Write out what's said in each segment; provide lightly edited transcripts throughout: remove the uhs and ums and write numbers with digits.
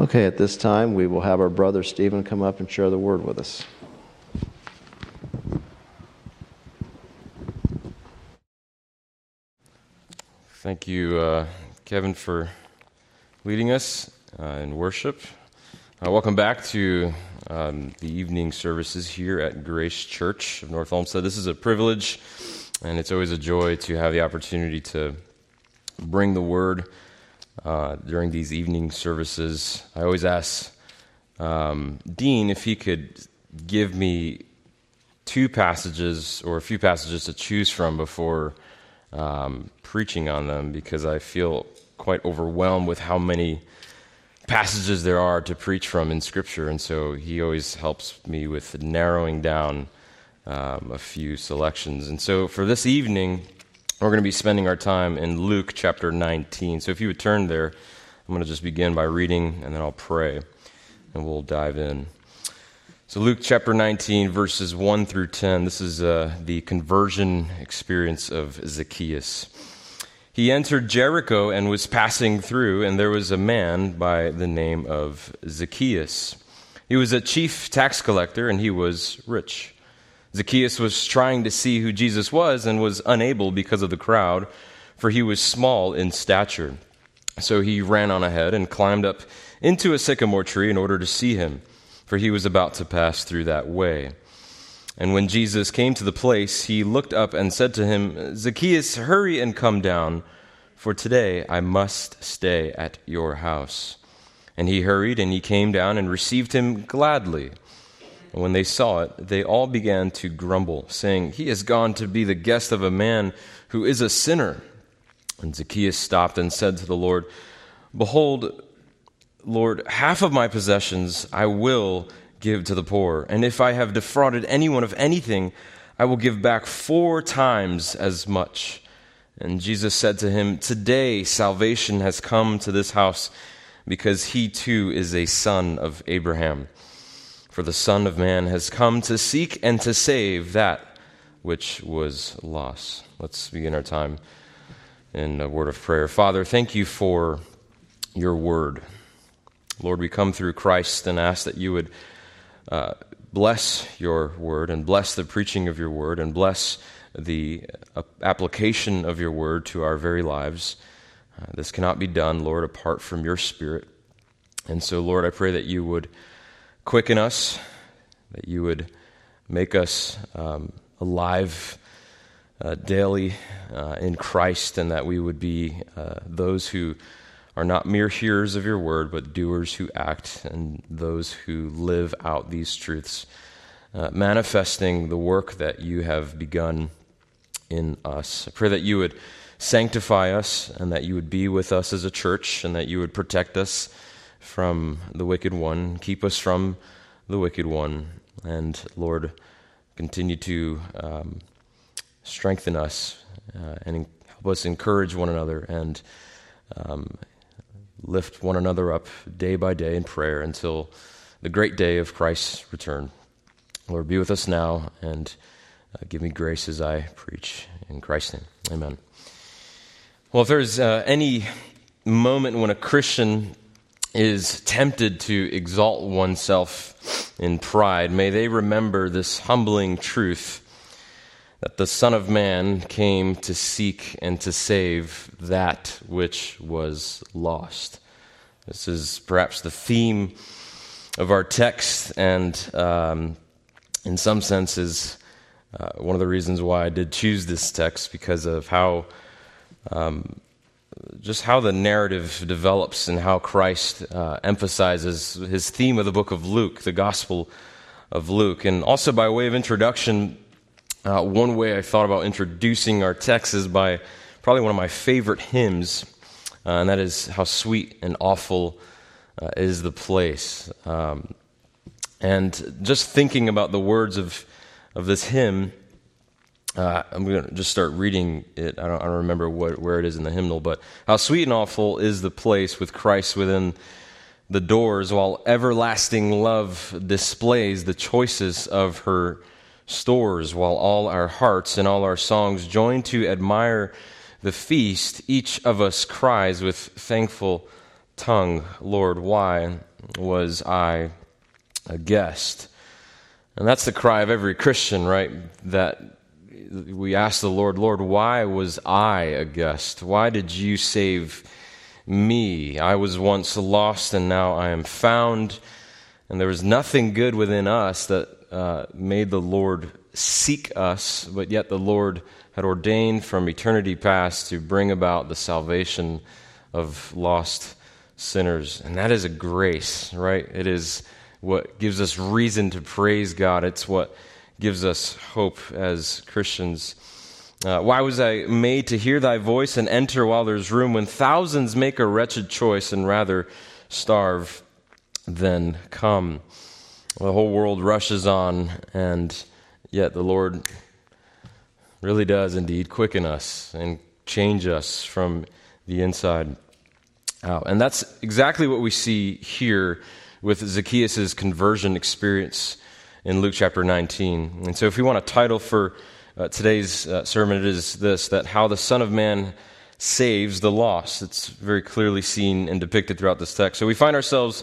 Okay, at this time, we will have our brother Stephen come up and share the word with us. Thank you, Kevin, for leading us in worship. Welcome back to the evening services here at Grace Church of North Olmsted. This is a privilege, and it's always a joy to have the opportunity to bring the word during these evening services. I always ask Dean if he could give me two passages or a few passages to choose from before preaching on them, because I feel quite overwhelmed with how many passages there are to preach from in Scripture, and so he always helps me with narrowing down a few selections. And so for this evening, we're going to be spending our time in Luke chapter 19. So if you would turn there, I'm going to just begin by reading, and then I'll pray, and we'll dive in. So Luke chapter 19, verses 1 through 10, this is the conversion experience of Zacchaeus. He entered Jericho and was passing through, and there was a man by the name of Zacchaeus. He was a chief tax collector, and he was rich. Zacchaeus was trying to see who Jesus was and was unable because of the crowd, for he was small in stature. So he ran on ahead and climbed up into a sycamore tree in order to see him, for he was about to pass through that way. And when Jesus came to the place, he looked up and said to him, "Zacchaeus, hurry and come down, for today I must stay at your house." And he hurried, and he came down and received him gladly. And when they saw it, they all began to grumble, saying, "He has gone to be the guest of a man who is a sinner." And Zacchaeus stopped and said to the Lord, "Behold, Lord, half of my possessions I will give to the poor, and if I have defrauded anyone of anything, I will give back 4 times as much." And Jesus said to him, "Today salvation has come to this house, because he too is a son of Abraham. For the Son of Man has come to seek and to save that which was lost." Let's begin our time in a word of prayer. Father, thank you for your word. Lord, we come through Christ and ask that you would bless your word and bless the preaching of your word and bless the application of your word to our very lives. This cannot be done, Lord, apart from your Spirit. And so, Lord, I pray that you would quicken us, that you would make us alive daily in Christ, and that we would be those who are not mere hearers of your word, but doers who act, and those who live out these truths, manifesting the work that you have begun in us. I pray that you would sanctify us, and that you would be with us as a church, and that you would protect us from the wicked one, keep us from the wicked one, and Lord, continue to strengthen us and help us encourage one another and lift one another up day by day in prayer until the great day of Christ's return. Lord, be with us now, and give me grace as I preach. In Christ's name, amen. Well, if there's any moment when a Christian is tempted to exalt oneself in pride, may they remember this humbling truth that the Son of Man came to seek and to save that which was lost. This is perhaps the theme of our text, and in some senses, one of the reasons why I did choose this text, because of how just how the narrative develops and how Christ emphasizes his theme of the book of Luke, the Gospel of Luke. And also by way of introduction, one way I thought about introducing our text is by probably one of my favorite hymns, and that is "How Sweet and Awful is the Place." And just thinking about the words of this hymn, I'm going to just start reading it. I don't remember where it is in the hymnal, but "How sweet and awful is the place with Christ within the doors, while everlasting love displays the choices of her stores, while all our hearts and all our songs join to admire the feast. Each of us cries with thankful tongue, Lord, why? was I a guest? And that's the cry of every Christian, right? That we ask the Lord, Lord, why was I a guest? Why did you save me? I was once lost and now I am found. And there was nothing good within us that made the Lord seek us, but yet the Lord had ordained from eternity past to bring about the salvation of lost sinners. And that is a grace, right? It is what gives us reason to praise God. It's what gives us hope as Christians. Why was I made to hear thy voice and enter while there's room, when thousands make a wretched choice and rather starve than come? The whole world rushes on, and yet the Lord really does indeed quicken us and change us from the inside out. And that's exactly what we see here with Zacchaeus' conversion experience in Luke chapter 19. And so if we want a title for today's sermon, it is this, that how the Son of Man saves the lost. It's very clearly seen and depicted throughout this text. So we find ourselves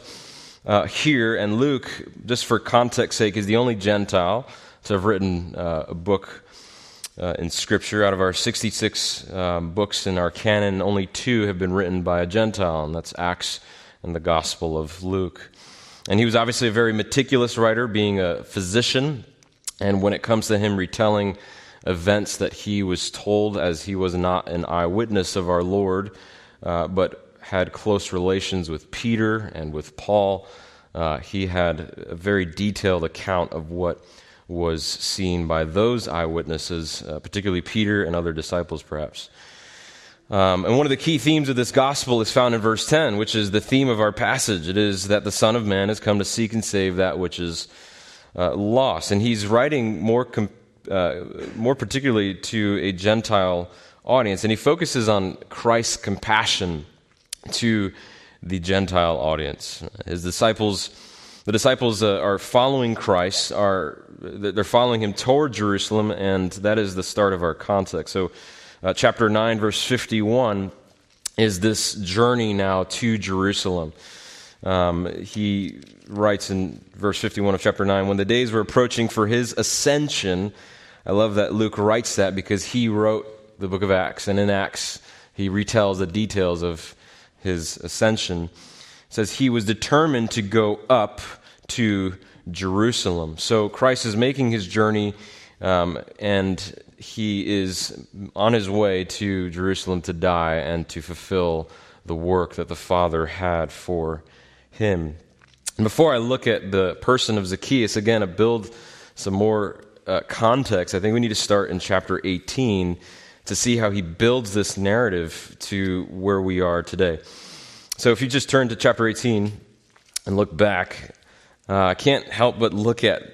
here, and Luke, just for context sake, is the only Gentile to have written a book in Scripture. Out of our 66 books in our canon, only 2 have been written by a Gentile, and that's Acts and the Gospel of Luke. And he was obviously a very meticulous writer, being a physician, and when it comes to him retelling events that he was told, as he was not an eyewitness of our Lord, but had close relations with Peter and with Paul, he had a very detailed account of what was seen by those eyewitnesses, particularly Peter and other disciples perhaps. And one of the key themes of this gospel is found in verse 10, which is the theme of our passage. It is that the Son of Man has come to seek and save that which is lost. And he's writing more particularly to a Gentile audience, and he focuses on Christ's compassion to the Gentile audience. The disciples are following Christ, they're following him toward Jerusalem, and that is the start of our context. So chapter 9, verse 51 is this journey now to Jerusalem. He writes in verse 51 of chapter 9, when the days were approaching for his ascension. I love that Luke writes that because he wrote the book of Acts, and in Acts he retells the details of his ascension. It says he was determined to go up to Jerusalem. So Christ is making his journey, and he is on his way to Jerusalem to die and to fulfill the work that the Father had for him. And before I look at the person of Zacchaeus, again, to build some more context, I think we need to start in chapter 18 to see how he builds this narrative to where we are today. So if you just turn to chapter 18 and look back, I can't help but look at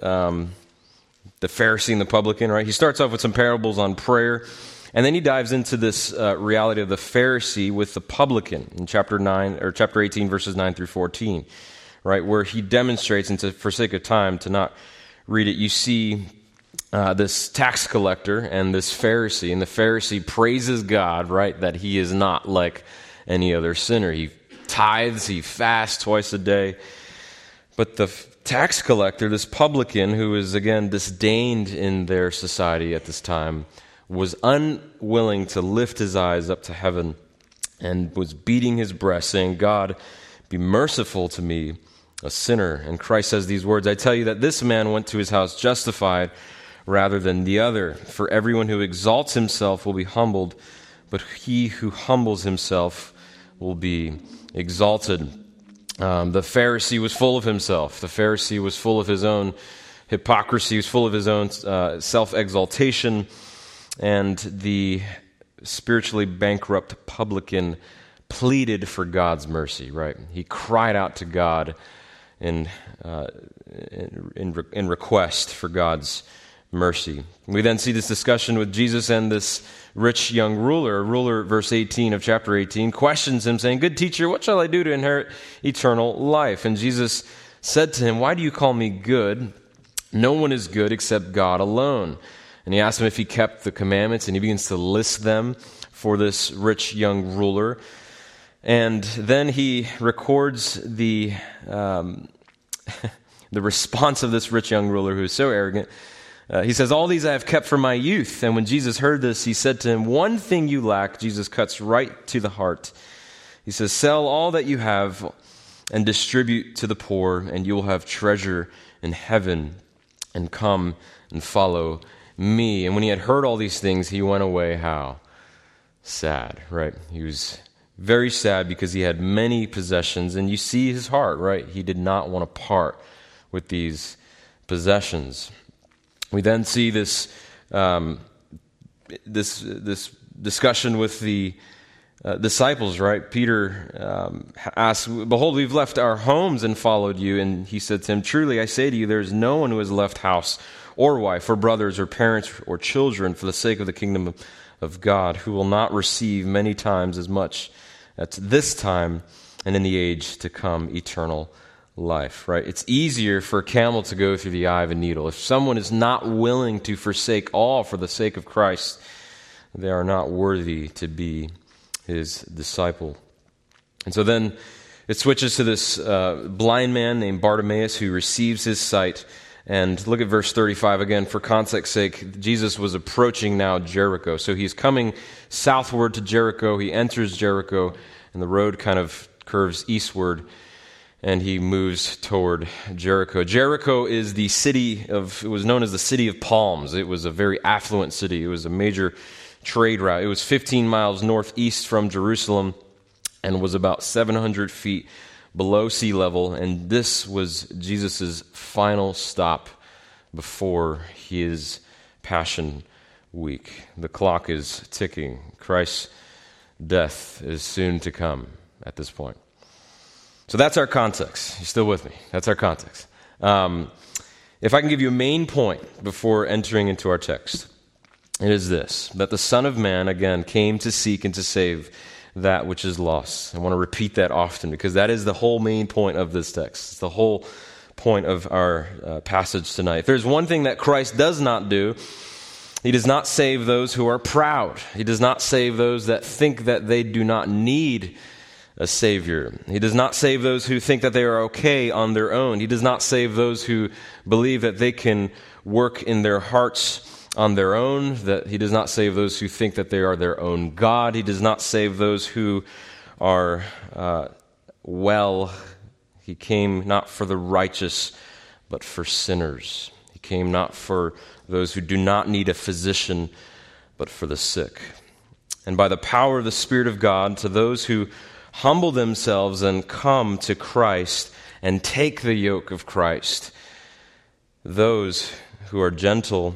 the Pharisee and the publican, right? He starts off with some parables on prayer, and then he dives into this reality of the Pharisee with the publican in chapter 18, verses 9 through 14, right? Where he demonstrates, and for sake of time to not read it, you see this tax collector and this Pharisee, and the Pharisee praises God, right, that he is not like any other sinner. He tithes, he fasts twice a day, but the tax collector, this publican, who is again disdained in their society at this time, was unwilling to lift his eyes up to heaven and was beating his breast, saying, God, be merciful to me, a sinner. And Christ says these words, I tell you that this man went to his house justified rather than the other. For everyone who exalts himself will be humbled, but he who humbles himself will be exalted. The Pharisee was full of himself. The Pharisee was full of his own hypocrisy. He was full of his own self-exaltation. And the spiritually bankrupt publican pleaded for God's mercy, right? He cried out to God in request for God's mercy. We then see this discussion with Jesus and this rich young ruler. A ruler, verse 18 of chapter 18, questions him, saying, Good teacher, what shall I do to inherit eternal life? And Jesus said to him, Why do you call me good? No one is good except God alone. And he asked him if he kept the commandments, and he begins to list them for this rich young ruler. And then he records the the response of this rich young ruler who is so arrogant. He says, "All these I have kept from my youth." And when Jesus heard this, he said to him, "One thing you lack." Jesus cuts right to the heart. He says, "Sell all that you have and distribute to the poor, and you will have treasure in heaven. And come and follow me." And when he had heard all these things, he went away how? Sad, right? He was very sad because he had many possessions. And you see his heart, right? He did not want to part with these possessions. We then see this discussion with the disciples, right? Peter asks, "Behold, we've left our homes and followed you." And he said to him, "Truly, I say to you, there is no one who has left house or wife or brothers or parents or children for the sake of the kingdom of God who will not receive many times as much at this time and in the age to come eternal life," right? It's easier for a camel to go through the eye of a needle. If someone is not willing to forsake all for the sake of Christ, they are not worthy to be his disciple. And so then it switches to this blind man named Bartimaeus who receives his sight. And look at verse 35 again. For context's sake, Jesus was approaching now Jericho. So he's coming southward to Jericho. He enters Jericho, and the road kind of curves eastward, and he moves toward Jericho. Jericho is the city it was known as the City of Palms. It was a very affluent city. It was a major trade route. It was 15 miles northeast from Jerusalem and was about 700 feet below sea level. And this was Jesus' final stop before his Passion Week. The clock is ticking. Christ's death is soon to come at this point. So that's our context. You still with me? That's our context. If I can give you a main point before entering into our text, it is this, that the Son of Man, again, came to seek and to save that which is lost. I want to repeat that often because that is the whole main point of this text. It's the whole point of our passage tonight. If there's one thing that Christ does not do, he does not save those who are proud. He does not save those that think that they do not need a Savior. He does not save those who think that they are okay on their own. He does not save those who believe that they can work in their hearts on their own, that he does not save those who think that they are their own God. He does not save those who are He came not for the righteous, but for sinners. He came not for those who do not need a physician, but for the sick. And by the power of the Spirit of God, to those who humble themselves and come to Christ and take the yoke of Christ, those who are gentle,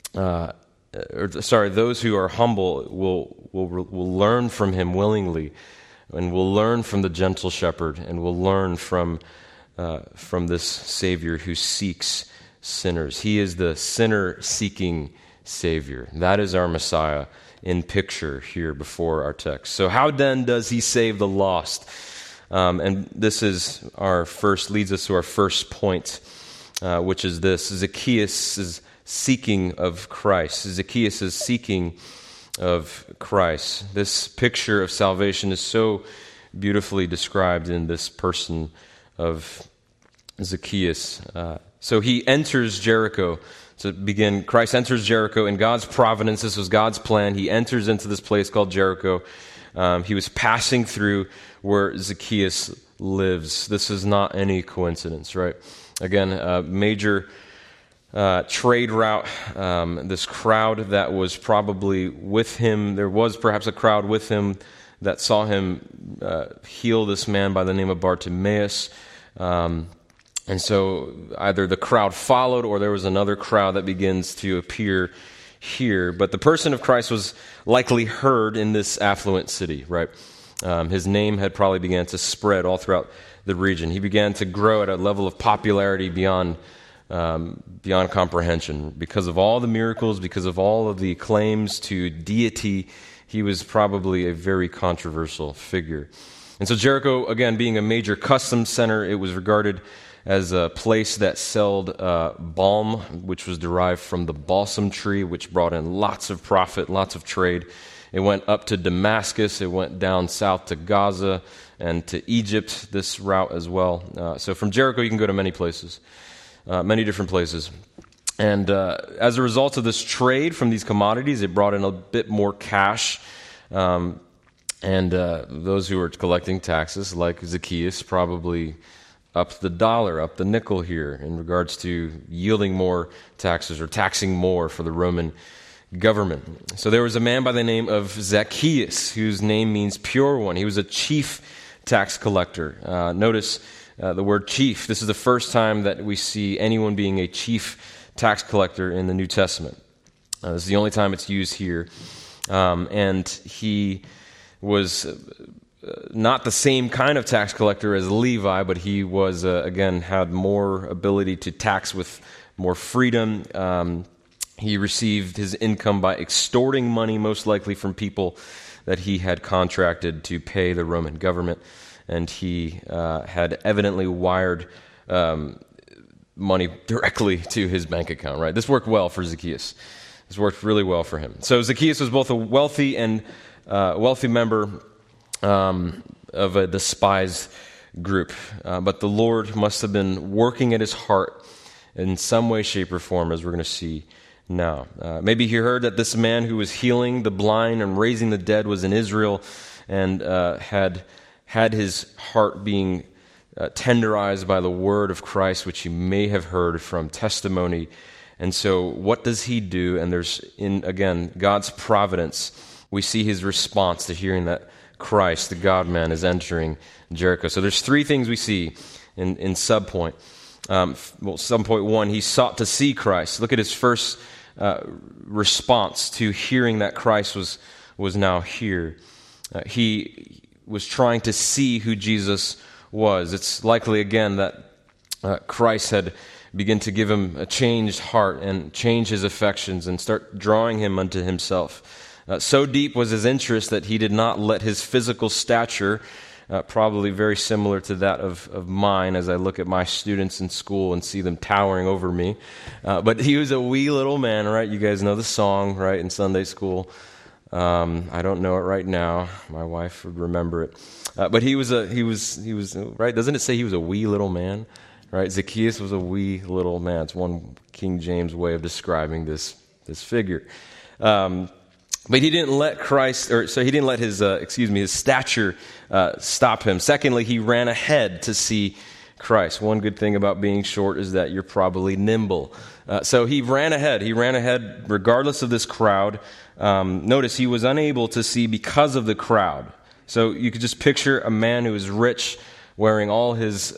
those who are humble will learn from him willingly, and will learn from the gentle shepherd, and will learn from this Savior who seeks sinners. He is the sinner-seeking Savior. That is our Messiah in picture here before our text. So how then does he save the lost? And this is leads us to our first point, which is this: Zacchaeus' seeking of Christ. Zacchaeus' seeking of Christ. This picture of salvation is so beautifully described in this person of Zacchaeus. So he enters Jericho. To begin, Christ enters Jericho in God's providence. This was God's plan. He enters into this place called Jericho. He was passing through where Zacchaeus lives. This is not any coincidence, right? Again, a major trade route. This crowd that was probably with him, there was perhaps a crowd with him that saw him heal this man by the name of Bartimaeus. And so either the crowd followed or there was another crowd that begins to appear here. But the person of Christ was likely heard in this affluent city, right? His name had probably began to spread all throughout the region. He began to grow at a level of popularity beyond comprehension. Because of all the miracles, because of all of the claims to deity, he was probably a very controversial figure. And so Jericho, again, being a major customs center, it was regarded as a place that sold balm, which was derived from the balsam tree, which brought in lots of profit, lots of trade. It went up to Damascus. It went down south to Gaza and to Egypt, this route as well. So from Jericho, you can go to many places, many different places. And as a result of this trade from these commodities, it brought in a bit more cash. And those who were collecting taxes, like Zacchaeus, probably upped the dollar, upped the nickel here in regards to yielding more taxes or taxing more for the Roman government. So there was a man by the name of Zacchaeus, whose name means pure one. He was a chief tax collector. Notice the word chief. This is the first time that we see anyone being a chief tax collector in the New Testament. This is the only time it's used here. And he was not the same kind of tax collector as Levi, but he was, again, had more ability to tax with more freedom. He received his income by extorting money, most likely from people that he had contracted to pay the Roman government. And he had evidently wired money directly to his bank account, right? This worked well for Zacchaeus. This worked really well for him. So Zacchaeus was both a wealthy and wealthy member of a despised group. But the Lord must have been working at his heart in some way, shape, or form, as we're going to see now. Maybe he heard that this man who was healing the blind and raising the dead was in Israel and had his heart being tenderized by the word of Christ, which he may have heard from testimony. And so what does he do? And there's, again, God's providence. We see his response to hearing that Christ, the God-man, is entering Jericho. So there's three things we see in subpoint. Subpoint one, he sought to see Christ. Look at his first response to hearing that Christ was now here. He was trying to see who Jesus was. It's likely, again, that Christ had begun to give him a changed heart and change his affections and start drawing him unto himself. So deep was his interest that he did not let his physical stature, probably very similar to that of mine as I look at my students in school and see them towering over me. But he was a wee little man, right? You guys know the song, right, in Sunday school. I don't know it right now. My wife would remember it. But he was right? Doesn't it say he was a wee little man? Right? Zacchaeus was a wee little man. It's one King James way of describing this figure. But he didn't let he didn't let his stature stop him. Secondly, he ran ahead to see Christ. One good thing about being short is that you're probably nimble. So he ran ahead. He ran ahead regardless of this crowd. Notice he was unable to see because of the crowd. So you could just picture a man who is rich wearing all his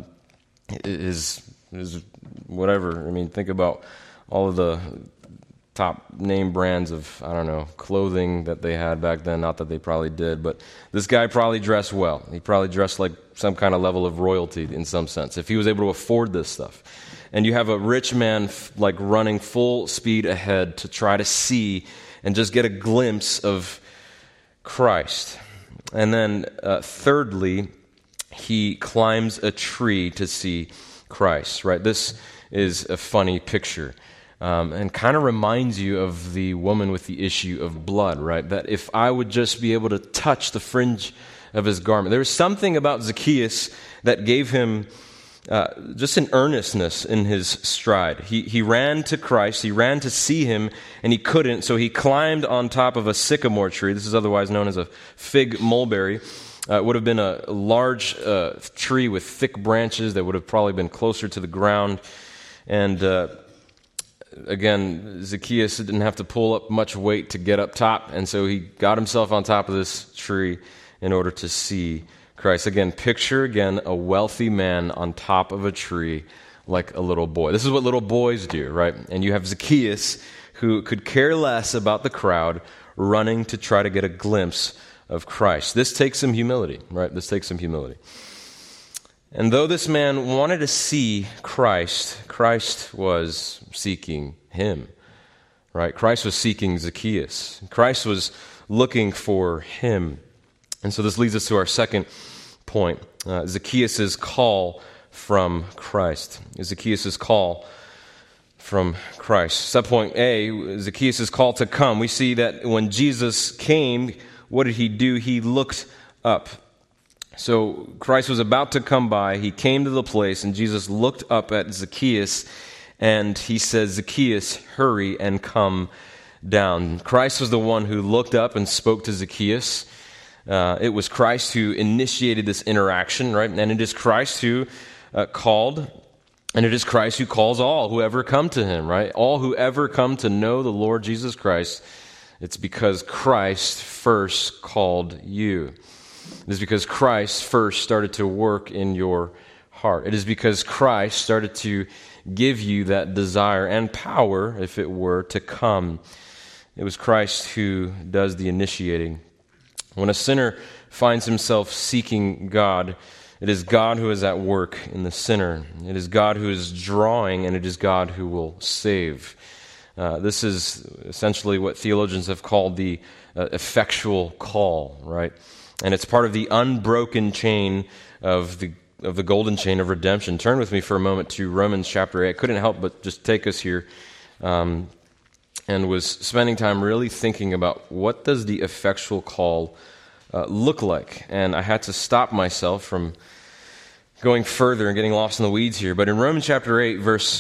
whatever. I mean, think about all of the top name brands of, I don't know, clothing that they had back then. Not that they probably did, but this guy probably dressed well. He probably dressed like some kind of level of royalty in some sense, if he was able to afford this stuff. And you have a rich man like running full speed ahead to try to see and just get a glimpse of Christ. And then thirdly, he climbs a tree to see Christ, right? This is a funny picture. And kind of reminds you of the woman with the issue of blood, right? That if I would just be able to touch the fringe of his garment. There was something about Zacchaeus that gave him just an earnestness in his stride. He ran to Christ, he ran to see him, and he couldn't, so he climbed on top of a sycamore tree. This is otherwise known as a fig mulberry. It would have been a large tree with thick branches that would have probably been closer to the ground. And again, Zacchaeus didn't have to pull up much weight to get up top, and so he got himself on top of this tree in order to see Christ. Again, picture a wealthy man on top of a tree like a little boy. This is what little boys do, right? And you have Zacchaeus, who could care less about the crowd, running to try to get a glimpse of Christ. This takes some humility, right? This takes some humility. And though this man wanted to see Christ, Christ was seeking him, right? Christ was seeking Zacchaeus. Christ was looking for him. And so this leads us to our second point, Zacchaeus' call from Christ. Zacchaeus' call from Christ. Subpoint A, Zacchaeus' call to come. We see that when Jesus came, what did he do? He looked up. So Christ was about to come by. He came to the place, and Jesus looked up at Zacchaeus, and he says, Zacchaeus, hurry and come down. Christ was the one who looked up and spoke to Zacchaeus. It was Christ who initiated this interaction, right? And it is Christ who called, and it is Christ who calls all who ever come to him, right? All who ever come to know the Lord Jesus Christ, it's because Christ first called you. It is because Christ first started to work in your heart. It is because Christ started to give you that desire and power, if it were, to come. It was Christ who does the initiating. When a sinner finds himself seeking God, it is God who is at work in the sinner. It is God who is drawing, and it is God who will save. This is essentially what theologians have called the effectual call, right? And it's part of the unbroken chain of the golden chain of redemption. Turn with me for a moment to Romans chapter 8. I couldn't help but just take us here, and was spending time really thinking about what does the effectual call look like. And I had to stop myself from going further and getting lost in the weeds here. But in Romans chapter 8, verse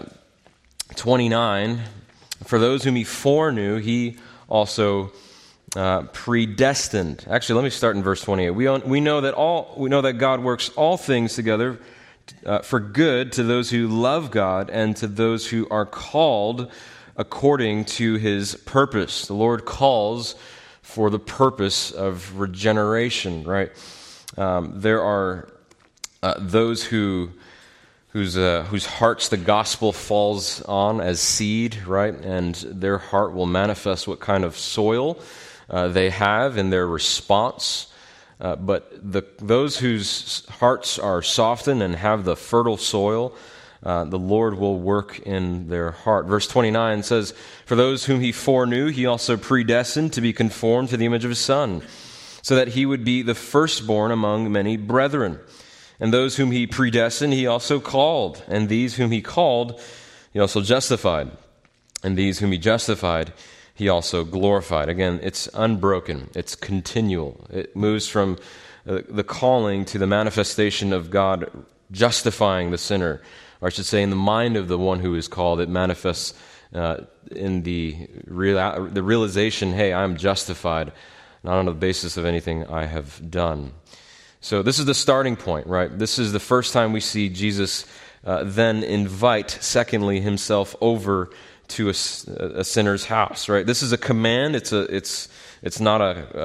29, for those whom he foreknew, he also predestined. Actually, let me start in verse 28. We know that God works all things together for good to those who love God and to those who are called according to his purpose. The Lord calls for the purpose of regeneration, right? There are those whose hearts the gospel falls on as seed, right? And their heart will manifest what kind of soil they have in their response. But those whose hearts are softened and have the fertile soil, the Lord will work in their heart. Verse 29 says, for those whom he foreknew, he also predestined to be conformed to the image of his Son, so that he would be the firstborn among many brethren. And those whom he predestined, he also called. And these whom he called, he also justified. And these whom he justified, he also glorified. Again, it's unbroken. It's continual. It moves from the calling to the manifestation of God justifying the sinner. Or I should say, in the mind of the one who is called, it manifests in the realization, hey, I'm justified, not on the basis of anything I have done. So this is the starting point, right? This is the first time we see Jesus then invite, secondly, himself over to a sinner's house, right? This is a command. It's not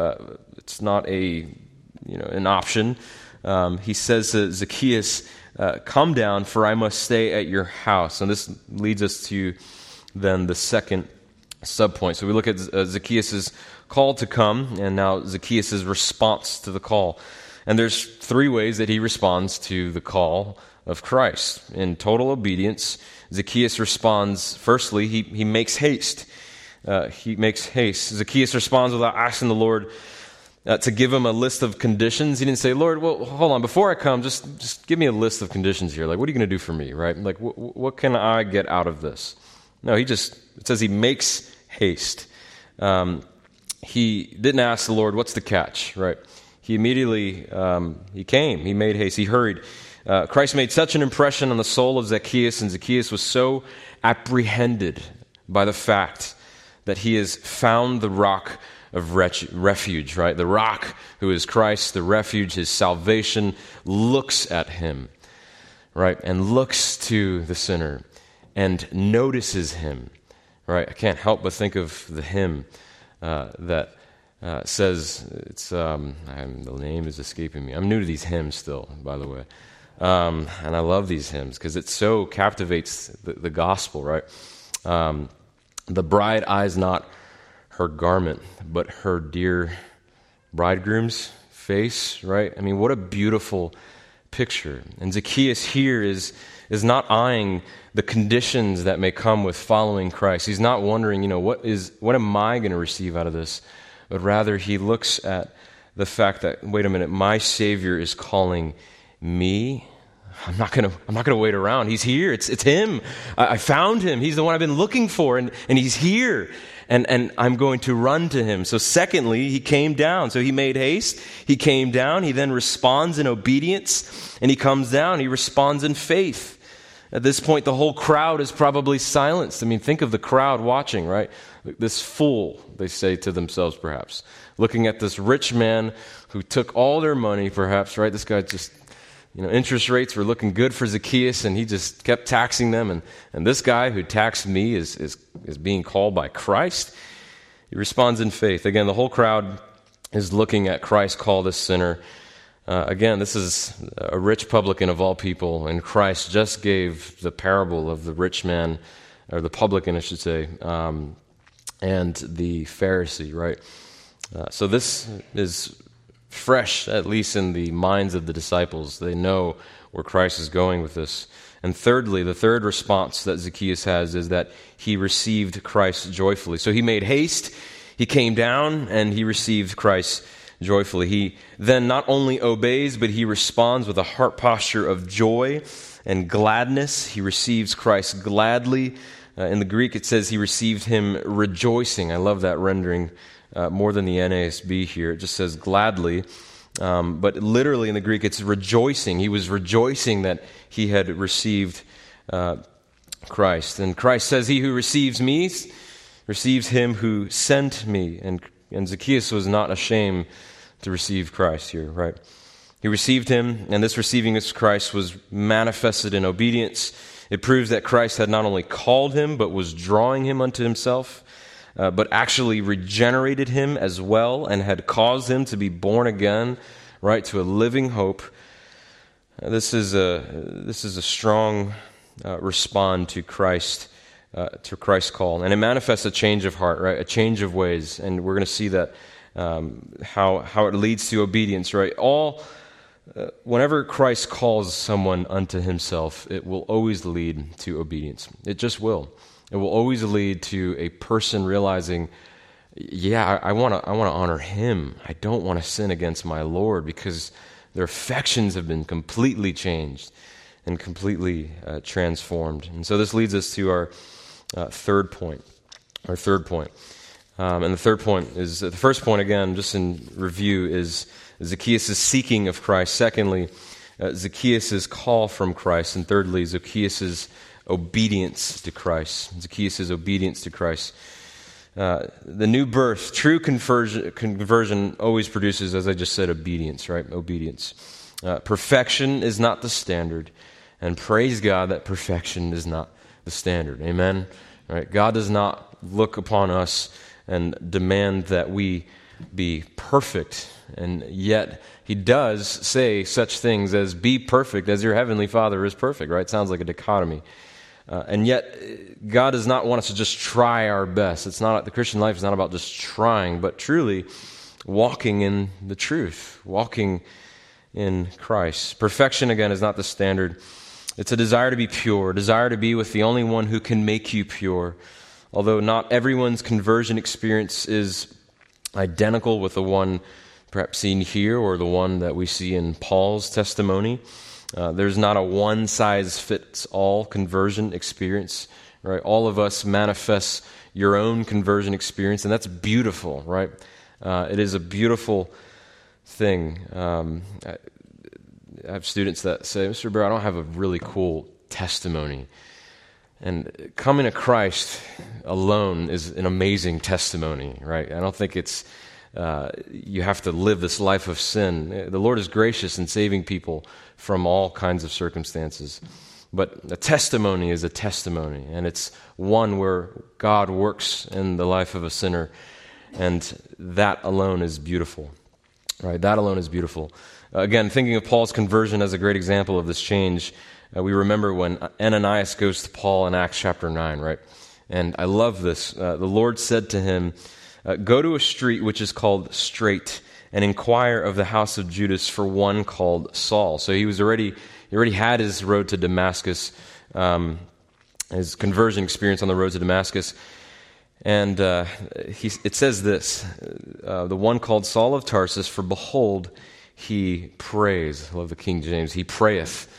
an option. He says to Zacchaeus, come down, for I must stay at your house. And this leads us to then the second subpoint. So we look at Zacchaeus' call to come, and now Zacchaeus' response to the call. And there's three ways that he responds to the call of Christ. In total obedience, Zacchaeus responds, firstly, he makes haste. Zacchaeus responds without asking the Lord to give him a list of conditions. He didn't say, Lord, well, hold on, before I come, just give me a list of conditions here. Like, what are you going to do for me, right? Like, what can I get out of this? No, it says he makes haste. He didn't ask the Lord, what's the catch, right? He immediately, he came, he made haste, he hurried. Christ made such an impression on the soul of Zacchaeus, and Zacchaeus was so apprehended by the fact that he has found the rock of refuge, right? The rock who is Christ, the refuge, his salvation, looks at him, right? And looks to the sinner and notices him, right? I can't help but think of the hymn that says, the name is escaping me. I'm new to these hymns still, by the way. And I love these hymns because it so captivates the gospel, right? The bride eyes not her garment, but her dear bridegroom's face, right? I mean, what a beautiful picture. And Zacchaeus here is not eyeing the conditions that may come with following Christ. He's not wondering, what am I going to receive out of this? But rather he looks at the fact that, wait a minute, my Savior is calling me. I'm not gonna wait around. He's here. It's him. I found him. He's the one I've been looking for, and he's here. And I'm going to run to him. So secondly, he came down. So he made haste. He came down. He then responds in obedience, and he comes down. He responds in faith. At this point, the whole crowd is probably silenced. I mean, think of the crowd watching, right? This fool, they say to themselves, perhaps, looking at this rich man who took all their money, perhaps, right? This guy just, interest rates were looking good for Zacchaeus, and he just kept taxing them. And this guy who taxed me is being called by Christ. He responds in faith. Again, the whole crowd is looking at Christ call this sinner. Again, this is a rich publican of all people, and Christ just gave the parable of the rich man, or the publican, I should say, and the Pharisee, right? So this is fresh, at least in the minds of the disciples. They know where Christ is going with this. And thirdly, the third response that Zacchaeus has is that he received Christ joyfully. So he made haste, he came down, and he received Christ joyfully. He then not only obeys, but he responds with a heart posture of joy and gladness. He receives Christ gladly. In the Greek, it says he received him rejoicing. I love that rendering more than the NASB here. It just says gladly. But literally in the Greek, it's rejoicing. He was rejoicing that he had received Christ. And Christ says, "He who receives me receives him who sent me." And Zacchaeus was not ashamed to receive Christ here, right? He received him, and this receiving of Christ was manifested in obedience. It proves that Christ had not only called him, but was drawing him unto himself, but actually regenerated him as well, and had caused him to be born again, right, to a living hope. This is a strong respond to Christ's call, and it manifests a change of heart, right, a change of ways, and we're going to see that how it leads to obedience, right? Whenever Christ calls someone unto himself, it will always lead to obedience. It just will. It will always lead to a person realizing, I want to honor him. I don't want to sin against my Lord, because their affections have been completely changed and completely transformed. And so this leads us to our third point. And the third point is, the first point, again, just in review, is Zacchaeus' seeking of Christ. Secondly, Zacchaeus' call from Christ. And thirdly, Zacchaeus' obedience to Christ. The new birth, true conversion always produces, as I just said, obedience, right? Obedience. Perfection is not the standard, and praise God that perfection is not the standard. Amen? All right? God does not look upon us and demand that we be perfect, and yet he does say such things as, "Be perfect as your heavenly Father is perfect," right? Sounds like a dichotomy. And yet, God does not want us to just try our best. The Christian life is not about just trying, but truly walking in the truth, walking in Christ. Perfection, again, is not the standard. It's a desire to be pure, a desire to be with the only one who can make you pure. Although not everyone's conversion experience is identical with the one perhaps seen here or the one that we see in Paul's testimony. There's not a one-size-fits-all conversion experience, right? All of us manifest your own conversion experience, and that's beautiful, right? It is a beautiful thing. I have students that say, "Mr. Bear, I don't have a really cool testimony." And coming to Christ alone is an amazing testimony, right? I don't think it's you have to live this life of sin. The Lord is gracious in saving people from all kinds of circumstances. But a testimony is a testimony, and it's one where God works in the life of a sinner, and that alone is beautiful, right? That alone is beautiful. Again, thinking of Paul's conversion as a great example of this change, we remember when Ananias goes to Paul in Acts chapter 9, right? And I love this. The Lord said to him, "Go to a street which is called Straight, and inquire of the house of Judas for one called Saul." So he already had his road to Damascus, his conversion experience on the road to Damascus. And it says this, "The one called Saul of Tarsus, for behold, he prays." I love the King James. "He prayeth."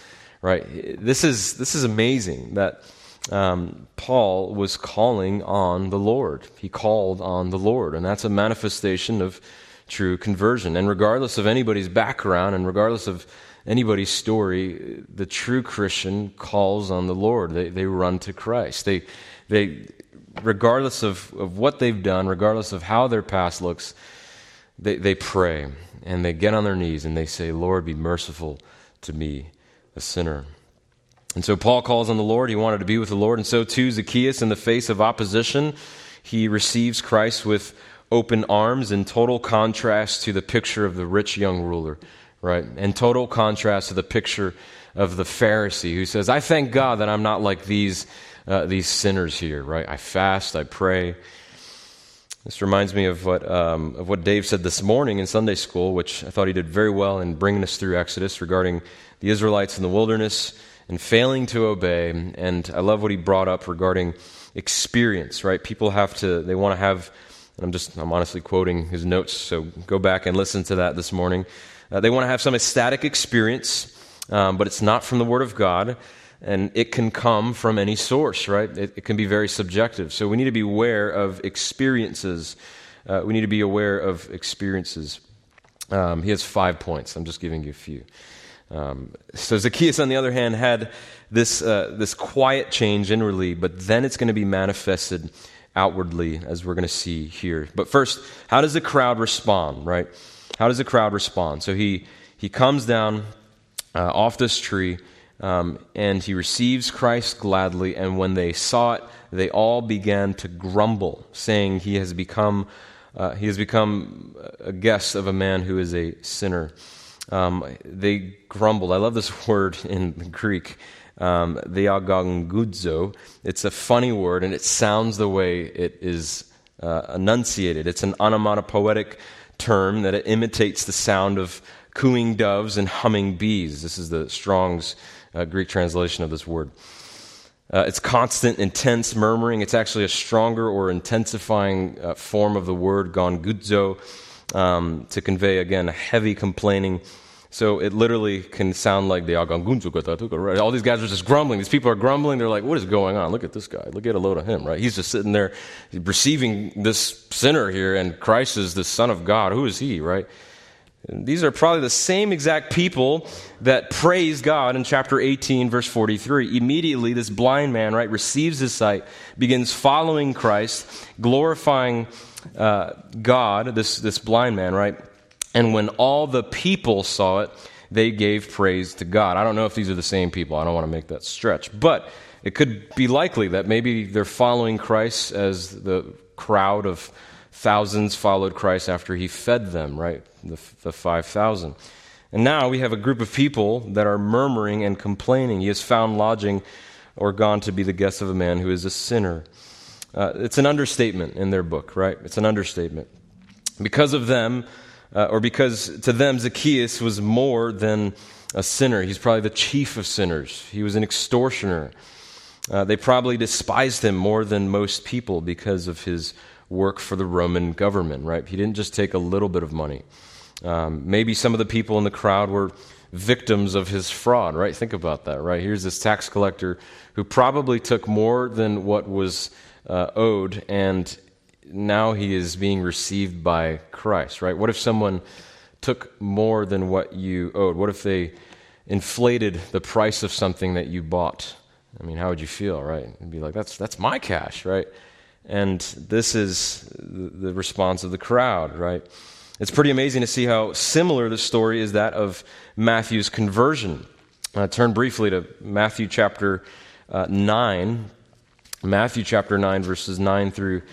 right? This is amazing that Paul was calling on the Lord. He called on the Lord, and that's a manifestation of true conversion. And regardless of anybody's background and regardless of anybody's story, the true Christian calls on the Lord. They run to Christ. They regardless of what they've done, regardless of how their past looks, they pray and they get on their knees and they say, Lord, be merciful to me, a sinner. And so Paul calls on the Lord. He wanted to be with the Lord. And so too Zacchaeus, in the face of opposition, he receives Christ with open arms, in total contrast to the picture of the rich young ruler, right? In total contrast to the picture of the Pharisee who says, I thank God that I'm not like these sinners here, right? I fast, I pray. This reminds me of what Dave said this morning in Sunday school, which I thought he did very well in bringing us through Exodus regarding the Israelites in the wilderness and failing to obey. And I love what he brought up regarding experience, right? People they want to have, and I'm honestly quoting his notes, so go back and listen to that this morning. They want to have some ecstatic experience, but it's not from the Word of God. And it can come from any source, right? It can be very subjective. So we need to be aware of experiences. We need to be aware of experiences. He has 5 points. I'm just giving you a few. So Zacchaeus, on the other hand, had this quiet change inwardly, but then it's going to be manifested outwardly, as we're going to see here. But first, how does the crowd respond, right? How does the crowd respond? So he comes down off this tree, and he receives Christ gladly, and when they saw it, they all began to grumble, saying he has become a guest of a man who is a sinner. They grumbled. I love this word in Greek, diagongudzo. It's a funny word, and it sounds the way it is enunciated. It's an onomatopoetic term that it imitates the sound of cooing doves and humming bees. This is the Strong's Greek translation of this word. It's constant, intense murmuring. It's actually a stronger or intensifying form of the word gongudzo to convey, again, a heavy complaining. So it literally can sound like the all these guys are just grumbling. These people are grumbling. They're like, what is going on? Look at this guy. Look at a load of him, right? He's just sitting there receiving this sinner here, and Christ is the Son of God. Who is he, right? And these are probably the same exact people that praise God in chapter 18, verse 43. Immediately, this blind man, right, receives his sight, begins following Christ, glorifying God, this blind man, right? And when all the people saw it, they gave praise to God. I don't know if these are the same people. I don't want to make that stretch. But it could be likely that maybe they're following Christ as the crowd of thousands followed Christ after he fed them, right? The 5,000. And now we have a group of people that are murmuring and complaining. He has found lodging or gone to be the guest of a man who is a sinner. It's an understatement in their book, right? It's an understatement. Because of them, or because to them Zacchaeus was more than a sinner. He's probably the chief of sinners. He was an extortioner. They probably despised him more than most people because of his work for the Roman government, right? He didn't just take a little bit of money. Maybe some of the people in the crowd were victims of his fraud, right? Think about that, right? Here's this tax collector who probably took more than what was owed, and now he is being received by Christ, right? What if someone took more than what you owed? What if they inflated the price of something that you bought? I mean, how would you feel, right? You'd be like, that's my cash, right? And this is the response of the crowd, right? It's pretty amazing to see how similar the story is that of Matthew's conversion. Turn briefly to Matthew chapter 9. Matthew chapter 9, verses 9 through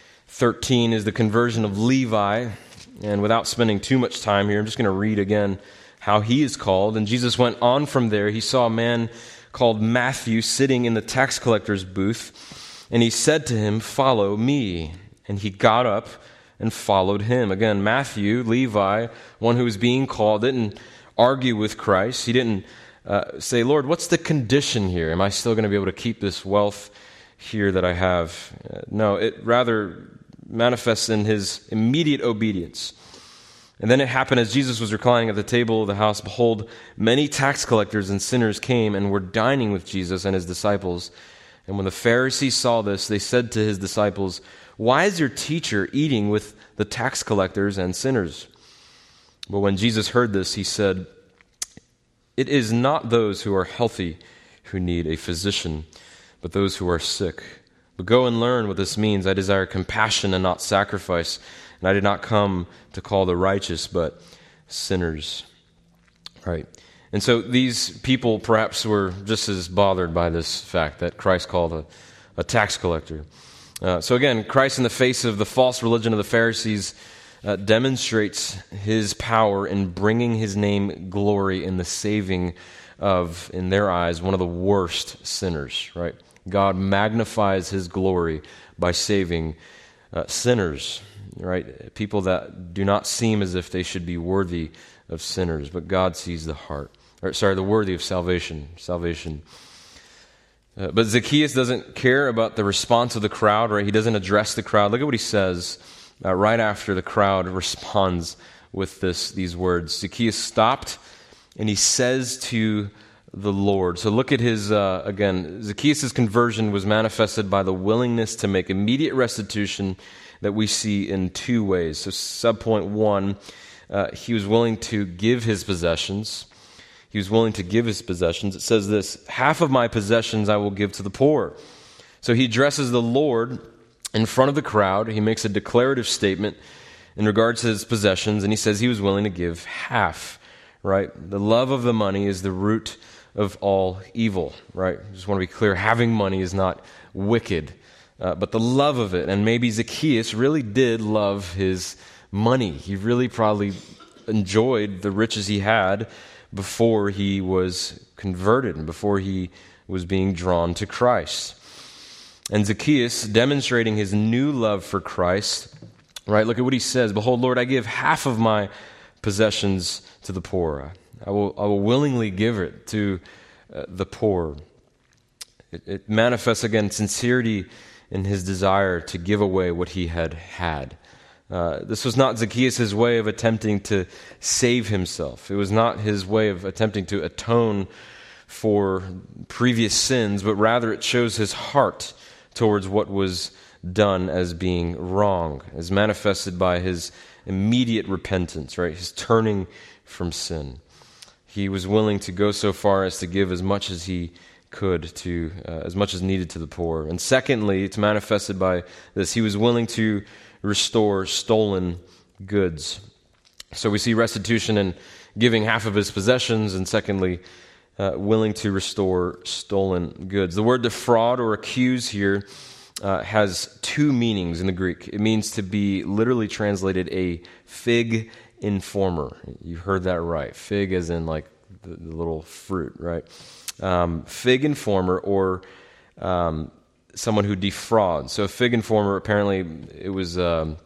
13 is the conversion of Levi. And without spending too much time here, I'm just going to read again how he is called. And Jesus went on from there. He saw a man called Matthew sitting in the tax collector's booth. And he said to him, "Follow me." And he got up and followed him. Again, Matthew, Levi, one who was being called, didn't argue with Christ. He didn't say, "Lord, what's the condition here? Am I still going to be able to keep this wealth here that I have?" No, it rather manifests in his immediate obedience. And then it happened as Jesus was reclining at the table of the house, behold, many tax collectors and sinners came and were dining with Jesus and his disciples. And when the Pharisees saw this, they said to his disciples, "Why is your teacher eating with the tax collectors and sinners?" But when Jesus heard this, he said, "It is not those who are healthy who need a physician, but those who are sick. But go and learn what this means. I desire compassion and not sacrifice. And I did not come to call the righteous, but sinners." Right. And so these people perhaps were just as bothered by this fact that Christ called a tax collector. So again, Christ, in the face of the false religion of the Pharisees, demonstrates his power in bringing his name glory in the saving of, in their eyes, one of the worst sinners. Right. God magnifies his glory by saving sinners. Right? People that do not seem as if they should be worthy of sinners, but God sees the heart. The worthy of salvation. But Zacchaeus doesn't care about the response of the crowd, right? He doesn't address the crowd. Look at what he says right after the crowd responds with these words. Zacchaeus stopped and he says to the Lord. So look at his, again, Zacchaeus' conversion was manifested by the willingness to make immediate restitution that we see in two ways. So subpoint 1, he was willing to give his possessions. He was willing to give his possessions. It says this, "Half of my possessions I will give to the poor." So he addresses the Lord in front of the crowd. He makes a declarative statement in regards to his possessions, and he says he was willing to give half, right? The love of the money is the root of all evil, right? I just want to be clear, having money is not wicked. But the love of it, and maybe Zacchaeus really did love his money. He really probably enjoyed the riches he had before he was converted and before he was being drawn to Christ. And Zacchaeus, demonstrating his new love for Christ, right? Look at what he says. "Behold, Lord, I give half of my possessions to the poor. I will willingly give it to the poor." It manifests, again, sincerity in his desire to give away what he had. This was not Zacchaeus' way of attempting to save himself. It was not his way of attempting to atone for previous sins, but rather it shows his heart towards what was done as being wrong, as manifested by his immediate repentance, right? His turning from sin. He was willing to go so far as to give as much as he could to as much as needed to the poor. And secondly, it's manifested by this. He was willing to restore stolen goods. So we see restitution in giving half of his possessions, and secondly, willing to restore stolen goods. The word defraud or accuse here has two meanings in the Greek. It means to be literally translated a fig informer. You heard that right. Fig as in like the little fruit, right? Fig informer, or someone who defrauds. So a fig informer, apparently it was a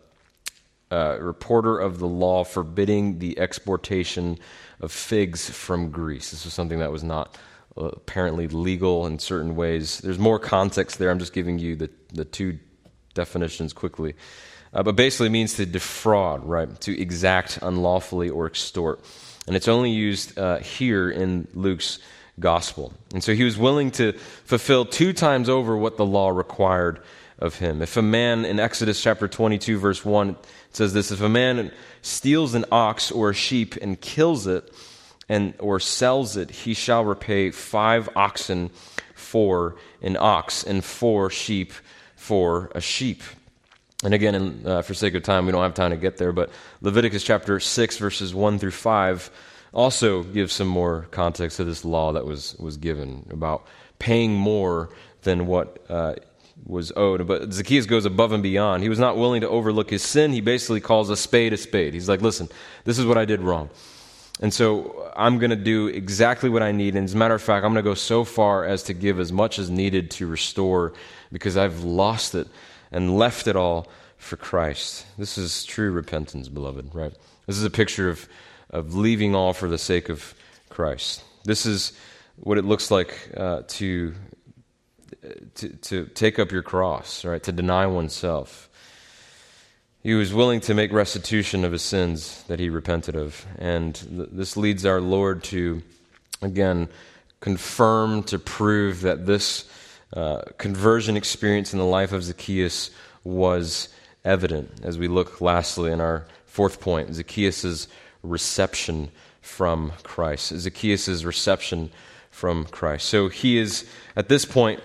reporter of the law forbidding the exportation of figs from Greece. This was something that was not apparently legal in certain ways. There's more context there. I'm just giving you the two definitions quickly. But basically it means to defraud, right? To exact unlawfully or extort. And it's only used here in Luke's gospel. And so he was willing to fulfill 2 times over what the law required of him. If a man, in Exodus chapter 22, verse 1, it says this, "If a man steals an ox or a sheep and kills it or sells it, he shall repay 5 oxen for an ox and 4 sheep for a sheep." And again, for sake of time, we don't have time to get there, but Leviticus chapter 6, verses 1 through 5, also gives some more context to this law that was given about paying more than what was owed. But Zacchaeus goes above and beyond. He was not willing to overlook his sin. He basically calls a spade a spade. He's like, listen, this is what I did wrong. And so I'm going to do exactly what I need. And as a matter of fact, I'm going to go so far as to give as much as needed to restore, because I've lost it and left it all for Christ. This is true repentance, beloved, right? This is a picture of leaving all for the sake of Christ. This is what it looks like to take up your cross, right? To deny oneself. He was willing to make restitution of his sins that he repented of. And this leads our Lord to, again, confirm, to prove that this conversion experience in the life of Zacchaeus was evident, as we look lastly in our fourth point, Zacchaeus' reception from Christ. Zacchaeus' reception from Christ. So he is, at this point,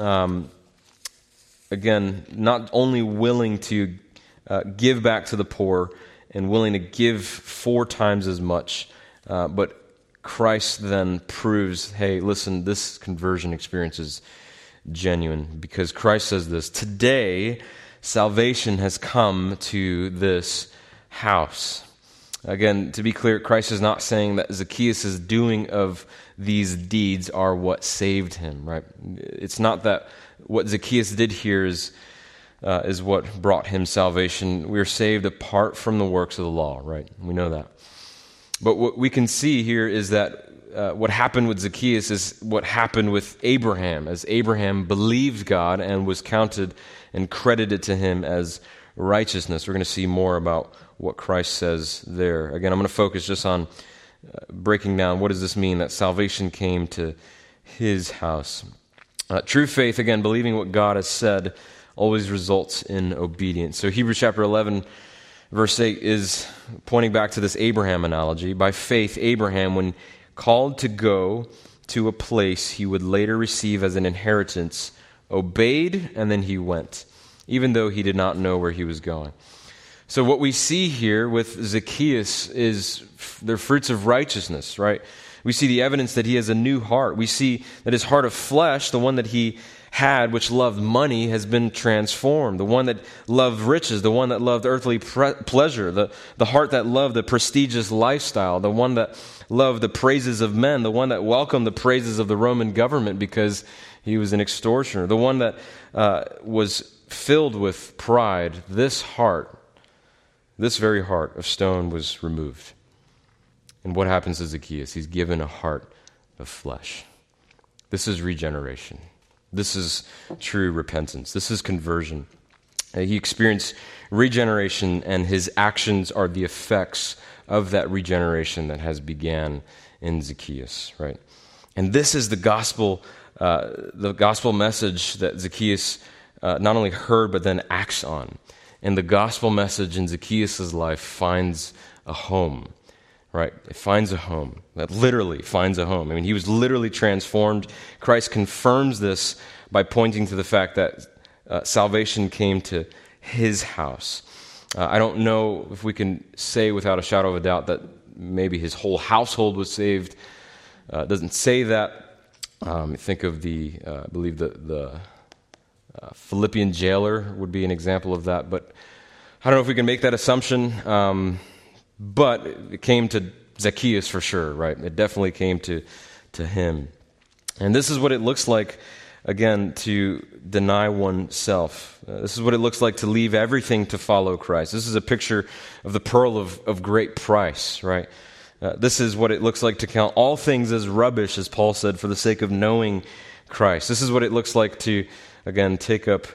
again, not only willing to give back to the poor and willing to give 4 times as much, but Christ then proves, hey, listen, this conversion experience is genuine, because Christ says this, today salvation has come to this house. Again, to be clear, Christ is not saying that Zacchaeus' doing of these deeds are what saved him, right? It's not that what Zacchaeus did here is what brought him salvation. We are saved apart from the works of the law, right? We know that. But what we can see here is that what happened with Zacchaeus is what happened with Abraham, as Abraham believed God and was counted and credited to him as righteousness. We're going to see more about what Christ says there. Again, I'm going to focus just on breaking down what does this mean that salvation came to his house. True faith, again, believing what God has said, always results in obedience. So Hebrews chapter 11, verse 8 is pointing back to this Abraham analogy. By faith, Abraham, when called to go to a place he would later receive as an inheritance, obeyed, and then he went, even though he did not know where he was going. So what we see here with Zacchaeus is the fruits of righteousness, right? We see the evidence that he has a new heart. We see that his heart of flesh, the one that he had, which loved money, has been transformed. The one that loved riches, the one that loved earthly pleasure, the heart that loved the prestigious lifestyle, the one that loved the praises of men, the one that welcomed the praises of the Roman government because he was an extortioner, the one that was filled with pride. This heart, this very heart of stone was removed. And what happens to Zacchaeus? He's given a heart of flesh. This is regeneration. This is true repentance. This is conversion. He experienced regeneration, and his actions are the effects of that regeneration that has began in Zacchaeus, right? And this is the gospel message that Zacchaeus not only heard, but then acts on. And the gospel message in Zacchaeus' life finds a home, right? It finds a home. That literally finds a home. I mean, he was literally transformed. Christ confirms this by pointing to the fact that salvation came to his house. I don't know if we can say without a shadow of a doubt that maybe his whole household was saved. It doesn't say that. Think of I believe the Philippian jailer would be an example of that. But I don't know if we can make that assumption. But it came to Zacchaeus for sure, right? It definitely came to him. And this is what it looks like, again, to deny oneself. This is what it looks like to leave everything to follow Christ. This is a picture of the pearl of great price, right? This is what it looks like to count all things as rubbish, as Paul said, for the sake of knowing Christ. This is what it looks like to, again, take up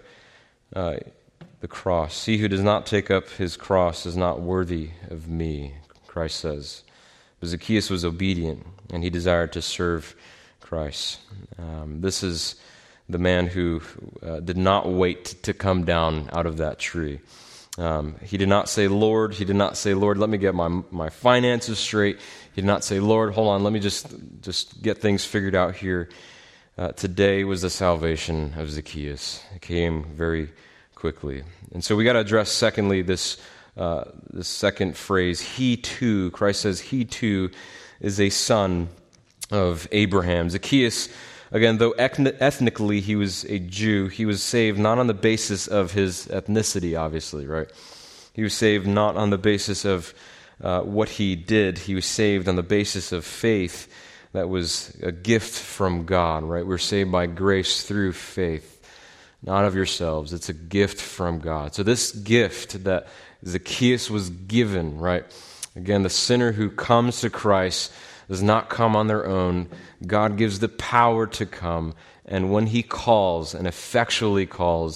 the cross. He who does not take up his cross is not worthy of me, Christ says. But Zacchaeus was obedient, and he desired to serve Christ. This is the man who did not wait to come down out of that tree. He did not say, Lord, let me get my finances straight. He did not say, Lord, hold on, let me just get things figured out here. Today was the salvation of Zacchaeus. It came very quickly. And so we got to address, secondly, this second phrase, he too. Christ says he too is a son of Abraham. Zacchaeus, again, though ethnically he was a Jew, he was saved not on the basis of his ethnicity, obviously, right? He was saved not on the basis of what he did. He was saved on the basis of faith that was a gift from God, right? We're saved by grace through faith. Not of yourselves. It's a gift from God. So this gift that Zacchaeus was given, right? Again, the sinner who comes to Christ does not come on their own. God gives the power to come. And when he calls and effectually calls,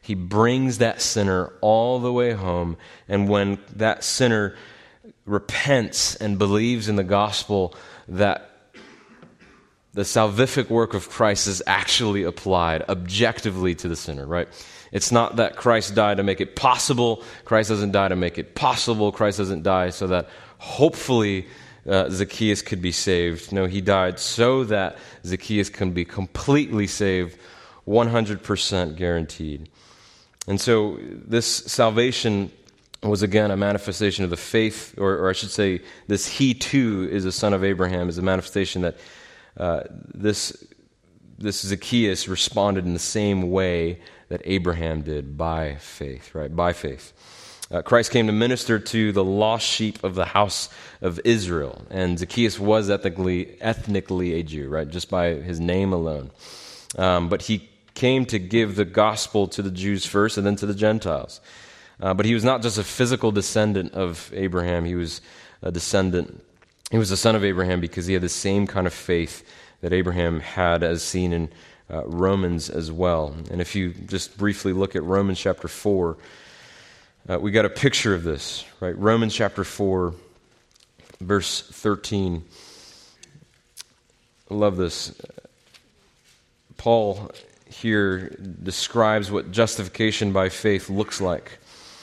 He brings that sinner all the way home, and when that sinner repents and believes in the gospel, that the salvific work of Christ is actually applied objectively to the sinner, right? It's not that Christ died to make it possible. Christ doesn't die to make it possible. Christ doesn't die so that hopefully Zacchaeus could be saved. No, he died so that Zacchaeus can be completely saved, 100% guaranteed. And so this salvation was again a manifestation of the faith, or I should say, this he too is a son of Abraham, is a manifestation that this Zacchaeus responded in the same way that Abraham did, by faith, right? By faith. Christ came to minister to the lost sheep of the house of Israel, and Zacchaeus was ethnically a Jew, right? Just by his name alone. But he came to give the gospel to the Jews first and then to the Gentiles. But he was not just a physical descendant of Abraham, he was a descendant. He was the son of Abraham because he had the same kind of faith that Abraham had, as seen in Romans as well. And if you just briefly look at Romans chapter 4, we got a picture of this, right? Romans chapter 4, verse 13. I love this. Paul here describes what justification by faith looks like.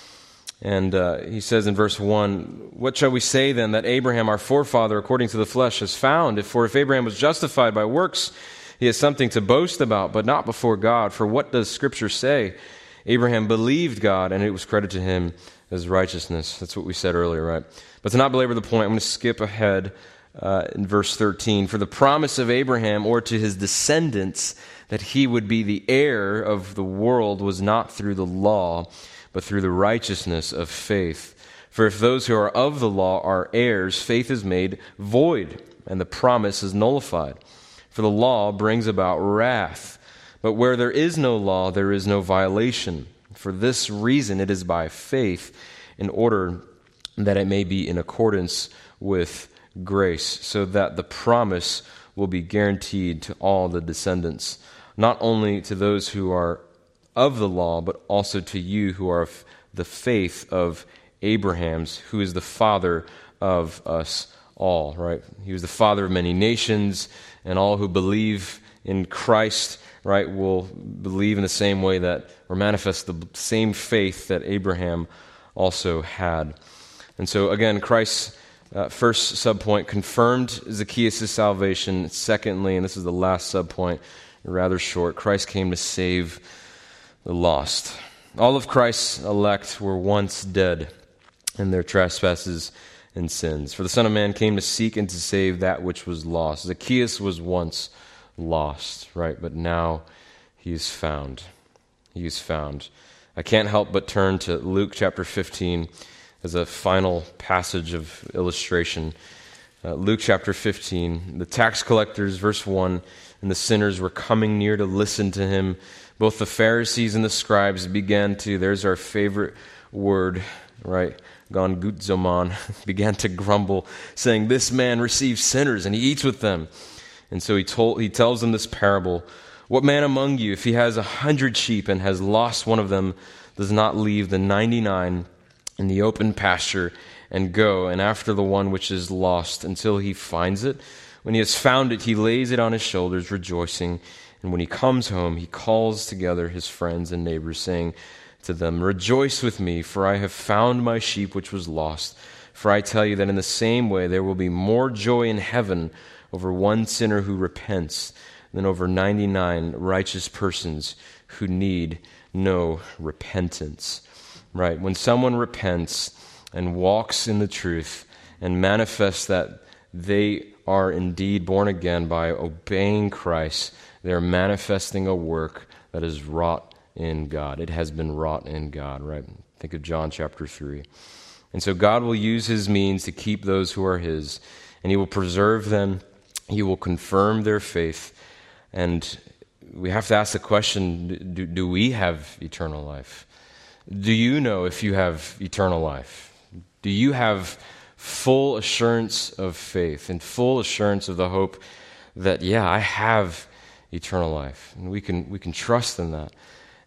And he says in verse 1, "What shall we say then that Abraham, our forefather, according to the flesh, has found? For if Abraham was justified by works, he has something to boast about, but not before God. For what does Scripture say? Abraham believed God, and it was credited to him as righteousness." That's what we said earlier, right? But to not belabor the point, I'm going to skip ahead in verse 13. "For the promise of Abraham, or to his descendants, that he would be the heir of the world, was not through the law, but through the righteousness of faith. For if those who are of the law are heirs, faith is made void, and the promise is nullified. For the law brings about wrath. But where there is no law, there is no violation. For this reason it is by faith, in order that it may be in accordance with grace, so that the promise will be guaranteed to all the descendants, not only to those who are of the law, but also to you who are of the faith of Abraham's, who is the father of us all," right? He was the father of many nations, and all who believe in Christ, right, will believe in the same way that, or manifest the same faith that Abraham also had. And so again, Christ's first subpoint confirmed Zacchaeus' salvation. Secondly, and this is the last subpoint, rather short, Christ came to save the lost. All of Christ's elect were once dead in their trespasses and sins. For the Son of Man came to seek and to save that which was lost. Zacchaeus was once lost, right? But now he is found. He is found. I can't help but turn to Luke chapter 15 as a final passage of illustration. Luke chapter 15, the tax collectors, verse 1, and the sinners were coming near to listen to him. Both the Pharisees and the scribes began to, there's our favorite word, right? Gongutzomon, began to grumble, saying, "This man receives sinners and he eats with them." And so he tells them this parable. "What man among you, if he has 100 sheep and has lost one of them, does not leave the 99 in the open pasture and go and after the one which is lost until he finds it? When he has found it, he lays it on his shoulders, rejoicing. And when he comes home, he calls together his friends and neighbors, saying to them, 'Rejoice with me, for I have found my sheep which was lost.' For I tell you that in the same way there will be more joy in heaven over one sinner who repents than over 99 righteous persons who need no repentance." Right? When someone repents and walks in the truth and manifests that they are indeed born again by obeying Christ, they are manifesting a work that is wrought in God. It has been wrought in God, right? Think of John chapter 3. And so God will use his means to keep those who are his, and he will preserve them. He will confirm their faith. And we have to ask the question, do we have eternal life? Do you know if you have eternal life? Do you have full assurance of faith and full assurance of the hope that, yeah, I have eternal life? And we can trust in that.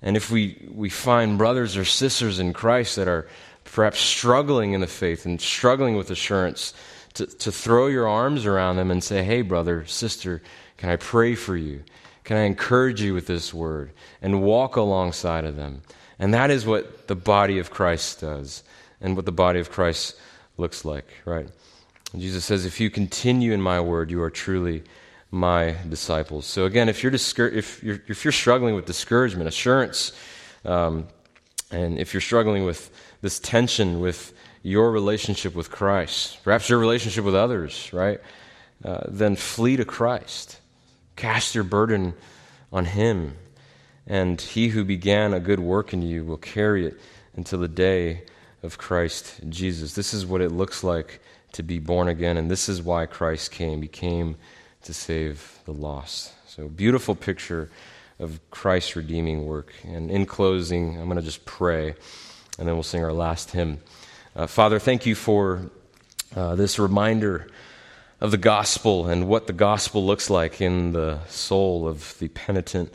And if we find brothers or sisters in Christ that are perhaps struggling in the faith and struggling with assurance, to throw your arms around them and say, hey, brother, sister, can I pray for you? Can I encourage you with this word? And walk alongside of them. And that is what the body of Christ does and what the body of Christ looks like, right? And Jesus says, if you continue in my word, you are truly my disciples. So again, if you're struggling with discouragement, assurance, and if you're struggling with this tension with your relationship with Christ, perhaps your relationship with others, right? Then flee to Christ. Cast your burden on Him, and He who began a good work in you will carry it until the day of Christ Jesus. This is what it looks like to be born again, and this is why Christ came. He came to save the lost. So, beautiful picture of Christ's redeeming work. And in closing, I'm going to just pray, and then we'll sing our last hymn. Father, thank you for this reminder of the gospel and what the gospel looks like in the soul of the penitent,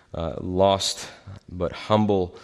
lost but humble,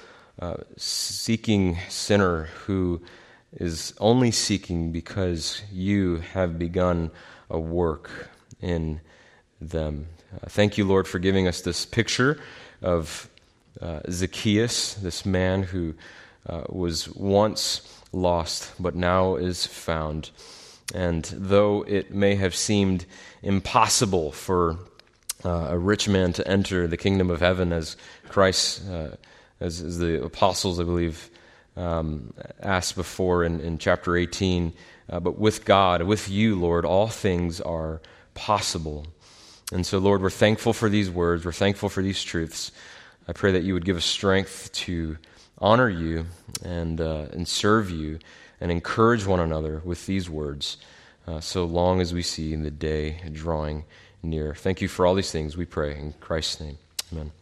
seeking sinner who is only seeking because you have begun a work in them. Thank you, Lord, for giving us this picture of Zacchaeus, this man who was once lost but now is found. And though it may have seemed impossible for a rich man to enter the kingdom of heaven, as Christ, as the apostles, I believe, asked before in chapter 18, but with God, with you, Lord, all things are possible. And so, Lord, we're thankful for these words. We're thankful for these truths. I pray that you would give us strength to honor you and serve you and encourage one another with these words so long as we see the day drawing near. Thank you for all these things, we pray in Christ's name. Amen.